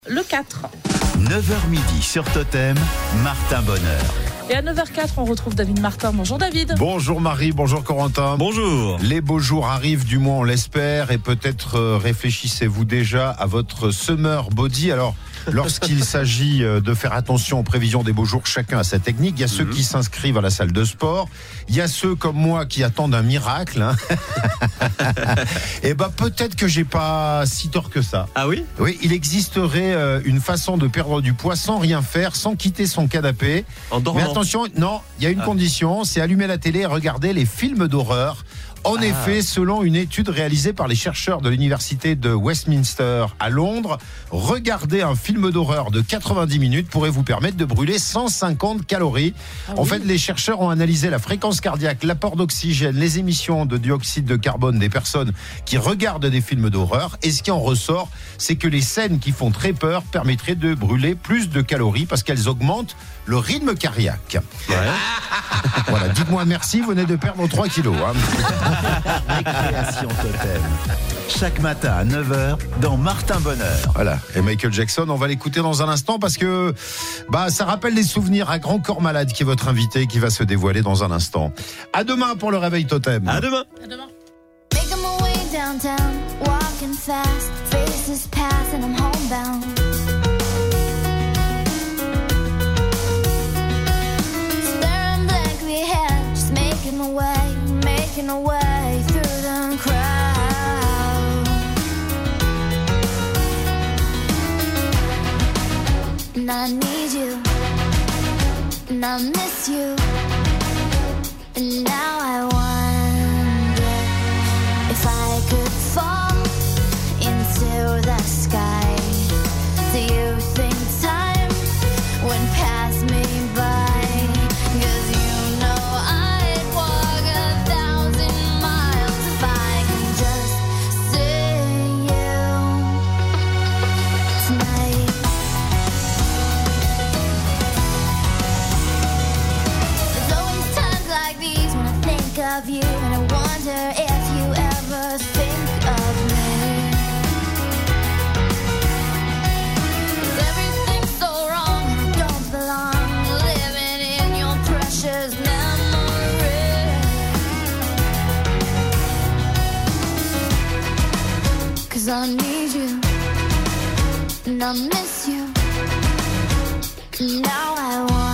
le 4. 9h midi sur Totem, Martin Bonheur. Et à 9h04, on retrouve David Martin. Bonjour David. Bonjour Marie, bonjour Corentin. Bonjour. Les beaux jours arrivent, du moins on l'espère, et peut-être réfléchissez-vous déjà à votre summer body. Alors, lorsqu'il s'agit de faire attention aux prévisions des beaux jours, chacun a sa technique. Il y a ceux qui s'inscrivent à la salle de sport. Il y a ceux comme moi qui attendent un miracle. Hein. Et peut-être que j'ai pas si tort que ça. Ah oui ? Oui, il existerait une façon de perdre du poids sans rien faire, sans quitter son canapé. En dormant. Mais attention, non, il y a une condition, c'est allumer la télé et regarder les films d'horreur. En effet, selon une étude réalisée par les chercheurs de l'université de Westminster à Londres, regarder un film d'horreur de 90 minutes pourrait vous permettre de brûler 150 calories. En fait, les chercheurs ont analysé la fréquence cardiaque, l'apport d'oxygène, les émissions de dioxyde de carbone des personnes qui regardent des films d'horreur. Et ce qui en ressort, c'est que les scènes qui font très peur permettraient de brûler plus de calories parce qu'elles augmentent le rythme cardiaque. Ouais. Voilà, dites-moi merci, vous venez de perdre 3 kilos. Hein. Récréation Totem. Chaque matin à 9h dans Martin Bonheur. Voilà, et Michael Jackson, on va l'écouter dans un instant parce que ça rappelle des souvenirs à Grand Corps Malade qui est votre invité qui va se dévoiler dans un instant. À demain pour le réveil Totem. À demain. À demain. Making my way downtown, walking fast, faces pass and I'm homebound. Staring blankly ahead, just making my way through the crowd. And I need you, and I miss you, and now I wonder if I could fall into the sky. Do you think time would pass me by? 'Cause you know I'd walk 1,000 miles if I could just see you tonight. There's always times like these when I think of you, and I wonder if you ever think of me. 'Cause everything's so wrong and I don't belong, living in your precious memory. 'Cause I need you, and I miss you, and now I want